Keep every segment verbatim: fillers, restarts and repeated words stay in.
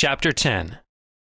Chapter ten.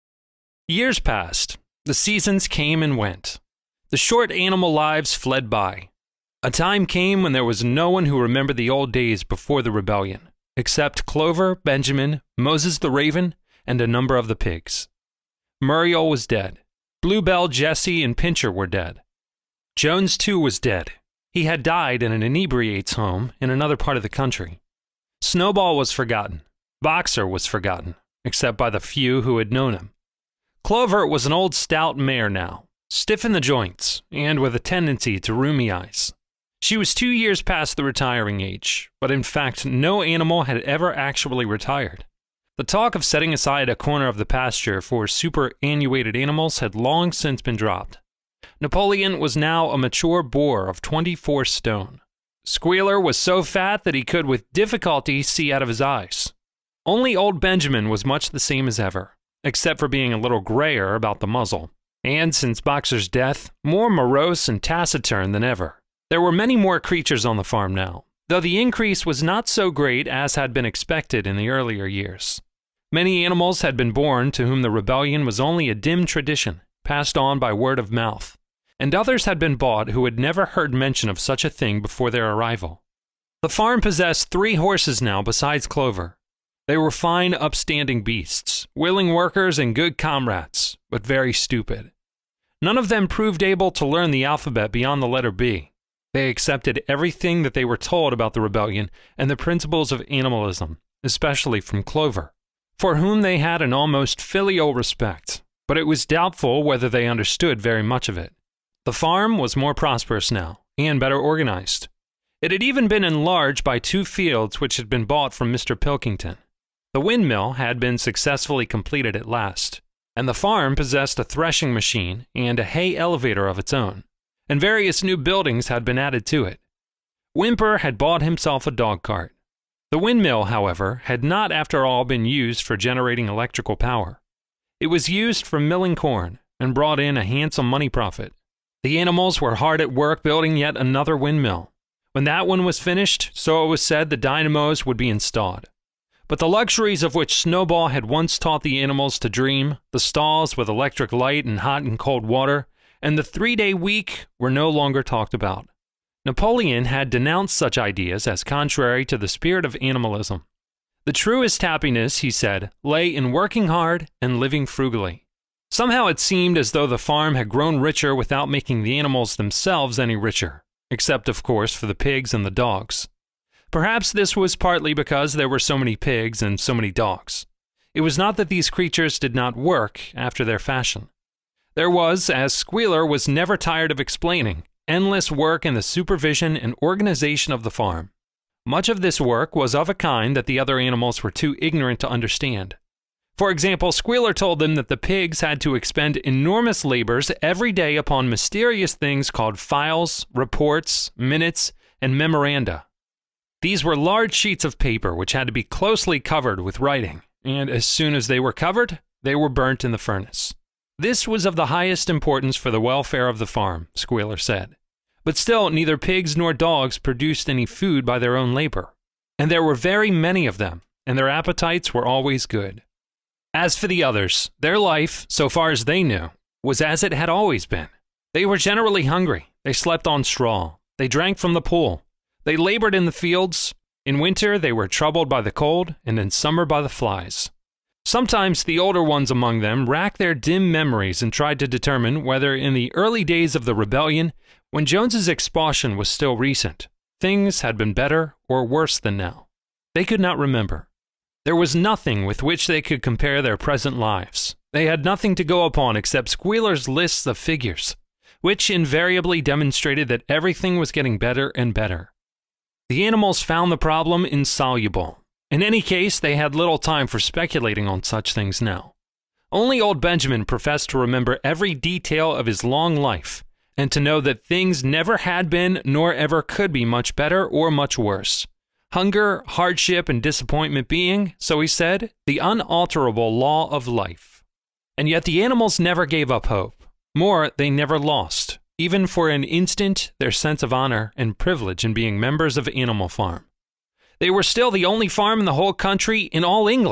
Years passed. The seasons came and went. The short animal lives fled by. A time came when there was no one who remembered the old days before the rebellion, except Clover, Benjamin, Moses the raven, and a number of the pigs. Muriel was dead. Bluebell, Jessie, and Pincher were dead. Jones, too, was dead. He had died in an inebriate's home in another part of the country. Snowball was forgotten. Boxer was forgotten, except by the few who had known him. Clover was an old stout mare now, stiff in the joints, and with a tendency to rheumy eyes. She was two years past the retiring age, but in fact no animal had ever actually retired. The talk of setting aside a corner of the pasture for superannuated animals had long since been dropped. Napoleon was now a mature boar of twenty-four stone. Squealer was so fat that he could with difficulty see out of his eyes. Only old Benjamin was much the same as ever, except for being a little grayer about the muzzle, and since Boxer's death, more morose and taciturn than ever. There were many more creatures on the farm now, though the increase was not so great as had been expected in the earlier years. Many animals had been born to whom the rebellion was only a dim tradition, passed on by word of mouth, and others had been bought who had never heard mention of such a thing before their arrival. The farm possessed three horses now besides Clover. They were fine, upstanding beasts, willing workers and good comrades, but very stupid. None of them proved able to learn the alphabet beyond the letter B. They accepted everything that they were told about the rebellion and the principles of animalism, especially from Clover, for whom they had an almost filial respect, but it was doubtful whether they understood very much of it. The farm was more prosperous now, and better organized. It had even been enlarged by two fields which had been bought from Mister Pilkington. The windmill had been successfully completed at last, and the farm possessed a threshing machine and a hay elevator of its own, and various new buildings had been added to it. Whymper had bought himself a dog cart. The windmill, however, had not after all been used for generating electrical power. It was used for milling corn, and brought in a handsome money profit. The animals were hard at work building yet another windmill. When that one was finished, so it was said, the dynamos would be installed. But the luxuries of which Snowball had once taught the animals to dream, the stalls with electric light and hot and cold water, and the three-day week were no longer talked about. Napoleon had denounced such ideas as contrary to the spirit of animalism. The truest happiness, he said, lay in working hard and living frugally. Somehow it seemed as though the farm had grown richer without making the animals themselves any richer, except, of course, for the pigs and the dogs. Perhaps this was partly because there were so many pigs and so many dogs. It was not that these creatures did not work after their fashion. There was, as Squealer was never tired of explaining, endless work in the supervision and organization of the farm. Much of this work was of a kind that the other animals were too ignorant to understand. For example, Squealer told them that the pigs had to expend enormous labors every day upon mysterious things called files, reports, minutes, and memoranda. These were large sheets of paper which had to be closely covered with writing, and as soon as they were covered, they were burnt in the furnace. This was of the highest importance for the welfare of the farm, Squealer said. But still, neither pigs nor dogs produced any food by their own labor, and there were very many of them, and their appetites were always good. As for the others, their life, so far as they knew, was as it had always been. They were generally hungry, they slept on straw, they drank from the pool, they labored in the fields. In winter they were troubled by the cold, and in summer by the flies. Sometimes the older ones among them racked their dim memories and tried to determine whether in the early days of the rebellion, when Jones's expulsion was still recent, things had been better or worse than now. They could not remember. There was nothing with which they could compare their present lives. They had nothing to go upon except Squealer's lists of figures, which invariably demonstrated that everything was getting better and better. The animals found the problem insoluble. In any case, they had little time for speculating on such things now. Only old Benjamin professed to remember every detail of his long life, and to know that things never had been nor ever could be much better or much worse. Hunger, hardship, and disappointment being, so he said, the unalterable law of life. And yet the animals never gave up hope. More, they never lost, even for an instant, their sense of honor and privilege in being members of Animal Farm. They were still the only farm in the whole country, in all England,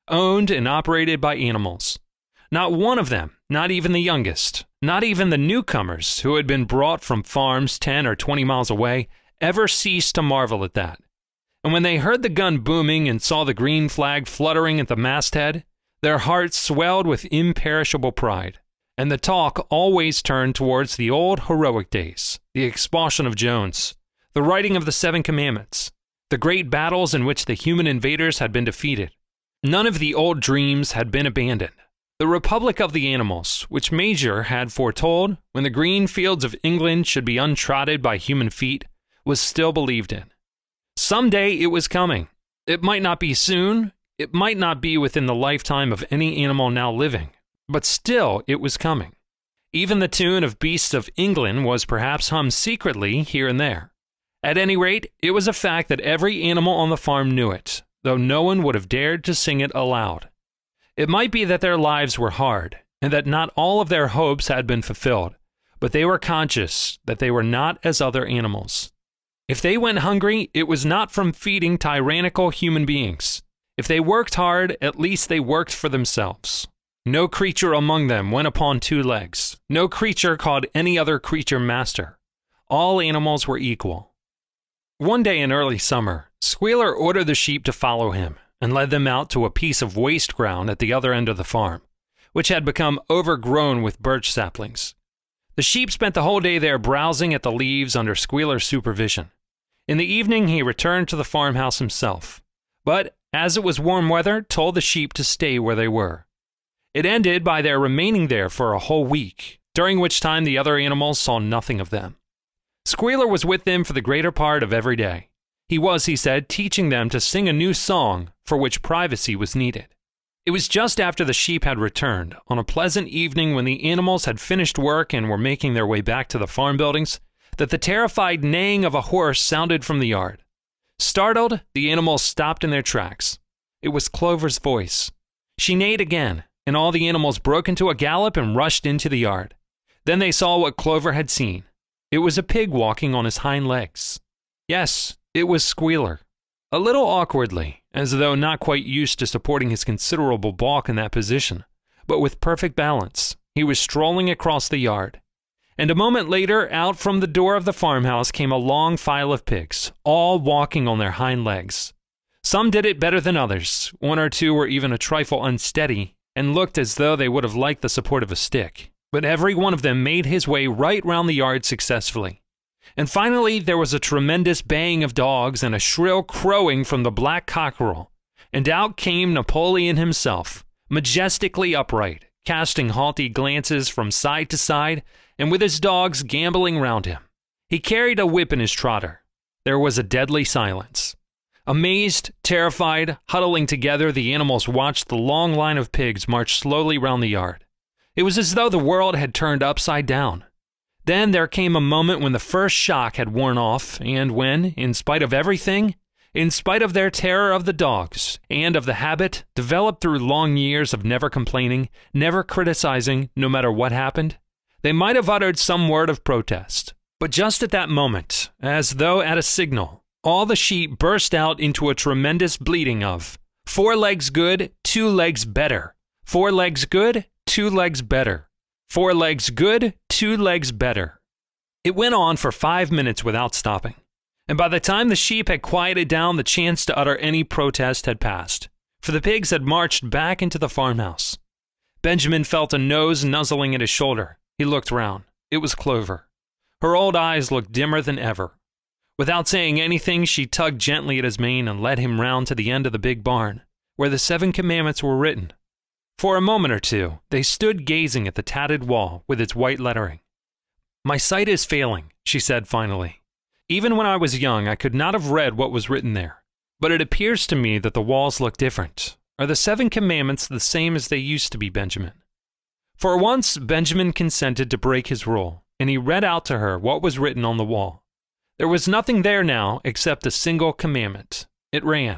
owned and operated by animals. Not one of them, not even the youngest, not even the newcomers who had been brought from farms ten or twenty miles away, ever ceased to marvel at that. And when they heard the gun booming and saw the green flag fluttering at the masthead, their hearts swelled with imperishable pride, and the talk always turned towards the old heroic days, the expulsion of Jones, the writing of the Seven Commandments, the great battles in which the human invaders had been defeated. None of the old dreams had been abandoned. The Republic of the Animals, which Major had foretold when the green fields of England should be untrodden by human feet, was still believed in. Some day it was coming. It might not be soon, it might not be within the lifetime of any animal now living, but still it was coming. Even the tune of Beasts of England was perhaps hummed secretly here and there. At any rate, it was a fact that every animal on the farm knew it, though no one would have dared to sing it aloud. It might be that their lives were hard, and that not all of their hopes had been fulfilled, but they were conscious that they were not as other animals. If they went hungry, it was not from feeding tyrannical human beings. If they worked hard, at least they worked for themselves. No creature among them went upon two legs. No creature called any other creature master. All animals were equal. One day in early summer, Squealer ordered the sheep to follow him and led them out to a piece of waste ground at the other end of the farm, which had become overgrown with birch saplings. The sheep spent the whole day there browsing at the leaves under Squealer's supervision. In the evening he returned to the farmhouse himself, but, as it was warm weather, told the sheep to stay where they were. It ended by their remaining there for a whole week, during which time the other animals saw nothing of them. Squealer was with them for the greater part of every day. He was, he said, teaching them to sing a new song for which privacy was needed. It was just after the sheep had returned, on a pleasant evening when the animals had finished work and were making their way back to the farm buildings, that the terrified neighing of a horse sounded from the yard. Startled, the animals stopped in their tracks. It was Clover's voice. She neighed again, and all the animals broke into a gallop and rushed into the yard. Then they saw what Clover had seen. It was a pig walking on his hind legs. Yes, it was Squealer. A little awkwardly, as though not quite used to supporting his considerable bulk in that position, but with perfect balance, he was strolling across the yard. And a moment later, out from the door of the farmhouse came a long file of pigs, all walking on their hind legs. Some did it better than others. One or two were even a trifle unsteady, and looked as though they would have liked the support of a stick. But every one of them made his way right round the yard successfully. And finally there was a tremendous baying of dogs and a shrill crowing from the black cockerel, and out came Napoleon himself, majestically upright, casting haughty glances from side to side, and with his dogs gambolling round him. He carried a whip in his trotter. There was a deadly silence. Amazed, terrified, huddling together, the animals watched the long line of pigs march slowly round the yard. It was as though the world had turned upside down. Then there came a moment when the first shock had worn off, and when, in spite of everything, in spite of their terror of the dogs, and of the habit, developed through long years of never complaining, never criticizing, no matter what happened, they might have uttered some word of protest. But just at that moment, as though at a signal, all the sheep burst out into a tremendous bleating of, "Four legs good, two legs better. Four legs good, two legs better. Four legs good, two legs better." It went on for five minutes without stopping, and by the time the sheep had quieted down, the chance to utter any protest had passed, for the pigs had marched back into the farmhouse. Benjamin felt a nose nuzzling at his shoulder. He looked round. It was Clover. Her old eyes looked dimmer than ever. Without saying anything, she tugged gently at his mane and led him round to the end of the big barn, where the Seven Commandments were written. For a moment or two, they stood gazing at the tatted wall with its white lettering. "My sight is failing," she said finally. "Even when I was young, I could not have read what was written there. But it appears to me that the walls look different. Are the Seven Commandments the same as they used to be, Benjamin?" For once, Benjamin consented to break his rule, and he read out to her what was written on the wall. There was nothing there now except a single commandment. It ran,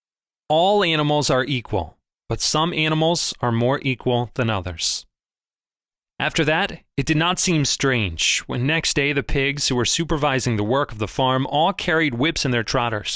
"All animals are equal, but some animals are more equal than others." After that, it did not seem strange when next day the pigs who were supervising the work of the farm all carried whips in their trotters.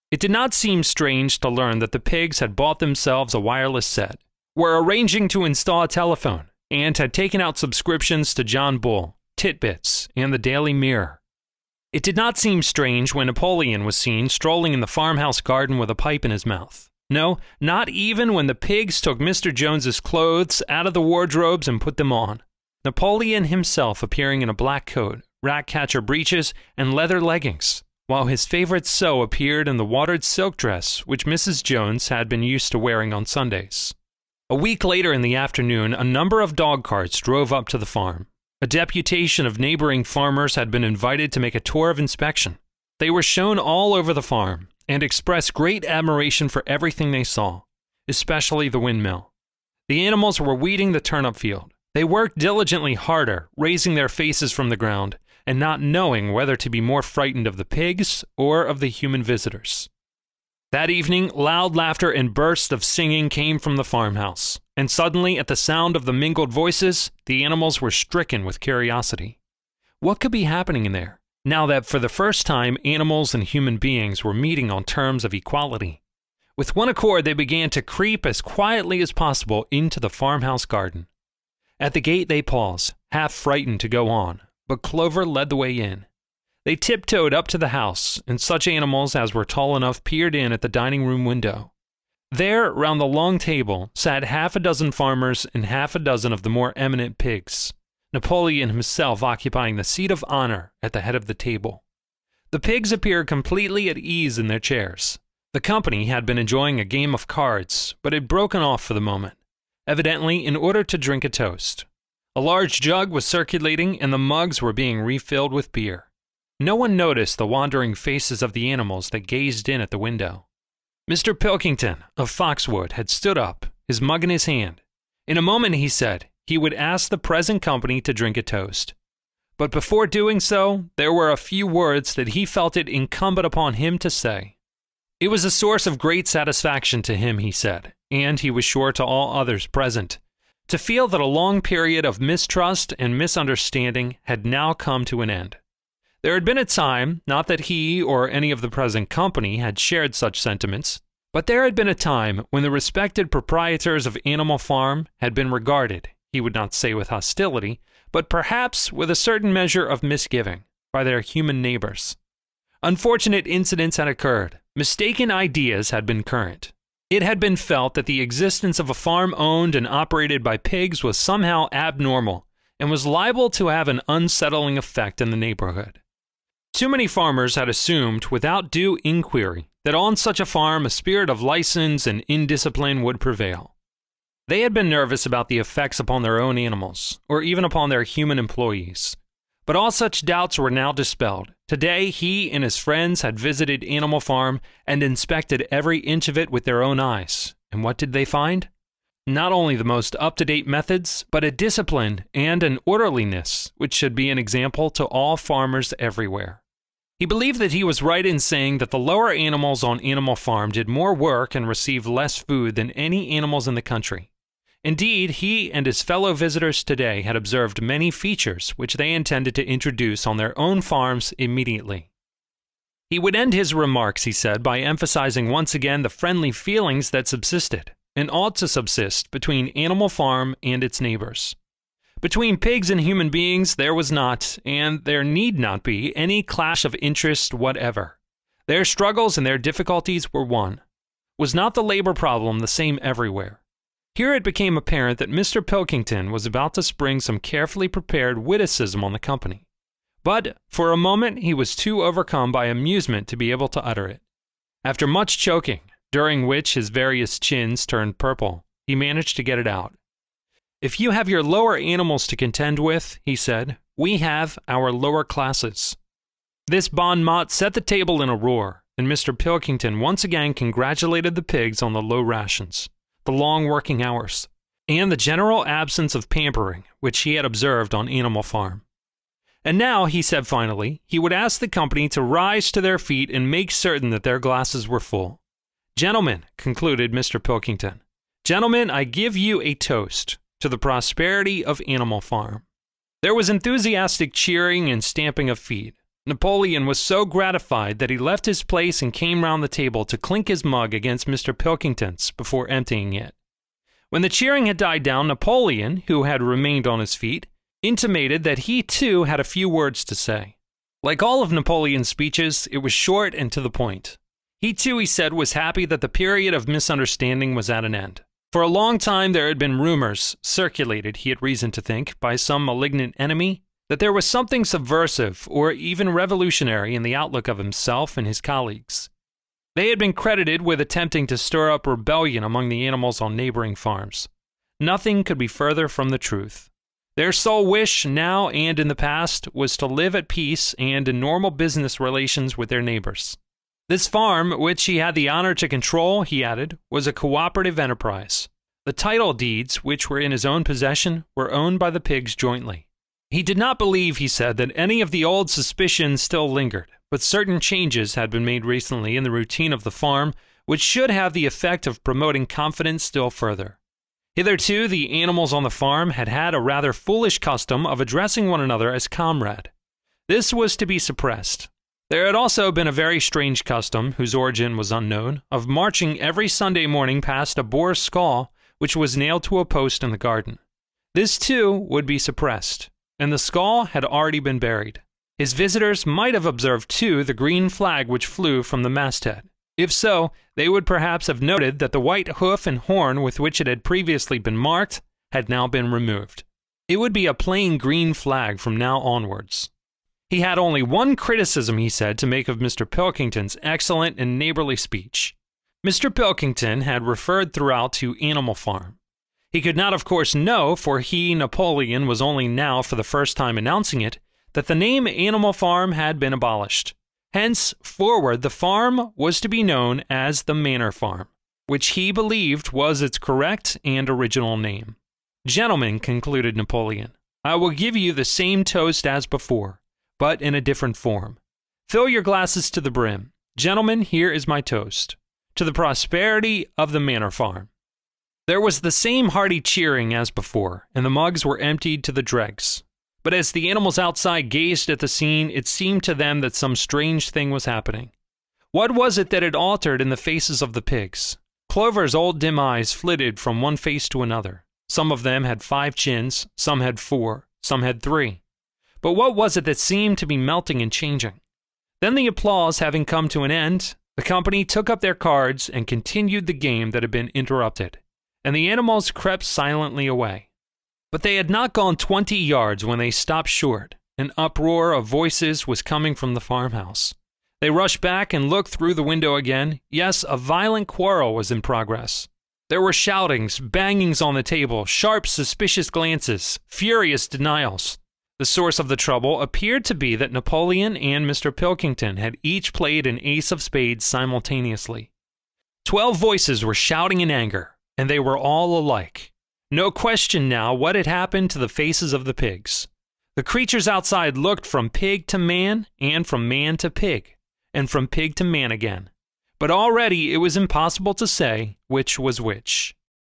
It did not seem strange to learn that the pigs had bought themselves a wireless set, were arranging to install a telephone, and had taken out subscriptions to John Bull, Titbits, and the Daily Mirror. It did not seem strange when Napoleon was seen strolling in the farmhouse garden with a pipe in his mouth. No, not even when the pigs took Mister Jones's clothes out of the wardrobes and put them on. Napoleon himself appearing in a black coat, rat-catcher breeches, and leather leggings, while his favorite sew appeared in the watered silk dress which Missus Jones had been used to wearing on Sundays. A week later in the afternoon, a number of dog carts drove up to the farm. A deputation of neighboring farmers had been invited to make a tour of inspection. They were shown all over the farm, and expressed great admiration for everything they saw, especially the windmill. The animals were weeding the turnip field. They worked diligently harder, raising their faces from the ground, and not knowing whether to be more frightened of the pigs or of the human visitors. That evening, loud laughter and bursts of singing came from the farmhouse, and suddenly, at the sound of the mingled voices, the animals were stricken with curiosity. What could be happening in there, now that for the first time animals and human beings were meeting on terms of equality? With one accord, they began to creep as quietly as possible into the farmhouse garden. At the gate they paused, half frightened to go on, but Clover led the way in. They tiptoed up to the house, and such animals as were tall enough peered in at the dining-room window. There, round the long table, sat half a dozen farmers and half a dozen of the more eminent pigs, Napoleon himself occupying the seat of honor at the head of the table. The pigs appeared completely at ease in their chairs. The company had been enjoying a game of cards, but had broken off for the moment, evidently in order to drink a toast. A large jug was circulating, and the mugs were being refilled with beer. No one noticed the wandering faces of the animals that gazed in at the window. Mister Pilkington, of Foxwood, had stood up, his mug in his hand. In a moment, he said, he would ask the present company to drink a toast. But before doing so, there were a few words that he felt it incumbent upon him to say. It was a source of great satisfaction to him, he said, and he was sure to all others present, to feel that a long period of mistrust and misunderstanding had now come to an end. There had been a time, not that he or any of the present company had shared such sentiments, but there had been a time when the respected proprietors of Animal Farm had been regarded, he would not say with hostility, but perhaps with a certain measure of misgiving, by their human neighbors. Unfortunate incidents had occurred. Mistaken ideas had been current. It had been felt that the existence of a farm owned and operated by pigs was somehow abnormal, and was liable to have an unsettling effect in the neighborhood. Too many farmers had assumed, without due inquiry, that on such a farm a spirit of license and indiscipline would prevail. They had been nervous about the effects upon their own animals, or even upon their human employees. But all such doubts were now dispelled. Today he and his friends had visited Animal Farm and inspected every inch of it with their own eyes. And what did they find? Not only the most up-to-date methods, but a discipline and an orderliness which should be an example to all farmers everywhere. He believed that he was right in saying that the lower animals on Animal Farm did more work and received less food than any animals in the country. Indeed, he and his fellow visitors today had observed many features which they intended to introduce on their own farms immediately. He would end his remarks, he said, by emphasizing once again the friendly feelings that subsisted, and ought to subsist, between Animal Farm and its neighbors. Between pigs and human beings there was not, and there need not be, any clash of interest whatever. Their struggles and their difficulties were one. Was not the labor problem the same everywhere? Here it became apparent that Mister Pilkington was about to spring some carefully prepared witticism on the company. But, for a moment, he was too overcome by amusement to be able to utter it. After much choking, during which his various chins turned purple, he managed to get it out. "If you have your lower animals to contend with," he said, "we have our lower classes." This bon mot set the table in a roar, and Mister Pilkington once again congratulated the pigs on the low rations, the long working hours, and the general absence of pampering which he had observed on Animal Farm. And now, he said finally, he would ask the company to rise to their feet and make certain that their glasses were full. "Gentlemen," concluded Mister Pilkington, "gentlemen, I give you a toast to the prosperity of Animal Farm." There was enthusiastic cheering and stamping of feet. Napoleon was so gratified that he left his place and came round the table to clink his mug against Mister Pilkington's before emptying it. When the cheering had died down, Napoleon, who had remained on his feet, intimated that he too had a few words to say. Like all of Napoleon's speeches, it was short and to the point. He too, he said, was happy that the period of misunderstanding was at an end. For a long time there had been rumors, circulated, he had reason to think, by some malignant enemy, that there was something subversive or even revolutionary in the outlook of himself and his colleagues. They had been credited with attempting to stir up rebellion among the animals on neighboring farms. Nothing could be further from the truth. Their sole wish, now and in the past, was to live at peace and in normal business relations with their neighbors. This farm, which he had the honor to control, he added, was a cooperative enterprise. The title deeds, which were in his own possession, were owned by the pigs jointly. He did not believe, he said, that any of the old suspicions still lingered, but certain changes had been made recently in the routine of the farm, which should have the effect of promoting confidence still further. Hitherto, the animals on the farm had had a rather foolish custom of addressing one another as comrade. This was to be suppressed. There had also been a very strange custom, whose origin was unknown, of marching every Sunday morning past a boar's skull, which was nailed to a post in the garden. This, too, would be suppressed, and the skull had already been buried. His visitors might have observed, too, the green flag which flew from the masthead. If so, they would perhaps have noted that the white hoof and horn with which it had previously been marked had now been removed. It would be a plain green flag from now onwards. He had only one criticism, he said, to make of Mister Pilkington's excellent and neighborly speech. Mister Pilkington had referred throughout to Animal Farm. He could not, of course, know, for he, Napoleon, was only now for the first time announcing it, that the name Animal Farm had been abolished. Henceforward, the farm was to be known as the Manor Farm, which he believed was its correct and original name. Gentlemen, concluded Napoleon, I will give you the same toast as before, but in a different form. Fill your glasses to the brim. Gentlemen, here is my toast. To the prosperity of the Manor Farm. There was the same hearty cheering as before, and the mugs were emptied to the dregs. But as the animals outside gazed at the scene, it seemed to them that some strange thing was happening. What was it that had altered in the faces of the pigs? Clover's old dim eyes flitted from one face to another. Some of them had five chins, some had four, some had three. But what was it that seemed to be melting and changing? Then, the applause having come to an end, the company took up their cards and continued the game that had been interrupted, and the animals crept silently away. But they had not gone twenty yards when they stopped short. An uproar of voices was coming from the farmhouse. They rushed back and looked through the window again. Yes, a violent quarrel was in progress. There were shoutings, bangings on the table, sharp, suspicious glances, furious denials. The source of the trouble appeared to be that Napoleon and Mister Pilkington had each played an ace of spades simultaneously. Twelve voices were shouting in anger, and they were all alike. No question now what had happened to the faces of the pigs. The creatures outside looked from pig to man, and from man to pig, and from pig to man again. But already it was impossible to say which was which.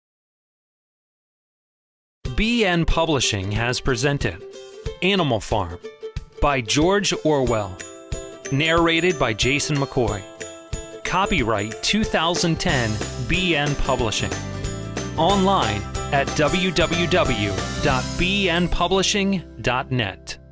B N Publishing has presented Animal Farm by George Orwell. Narrated by Jason McCoy. Copyright two thousand ten B N Publishing. Online at w w w dot b n publishing dot net.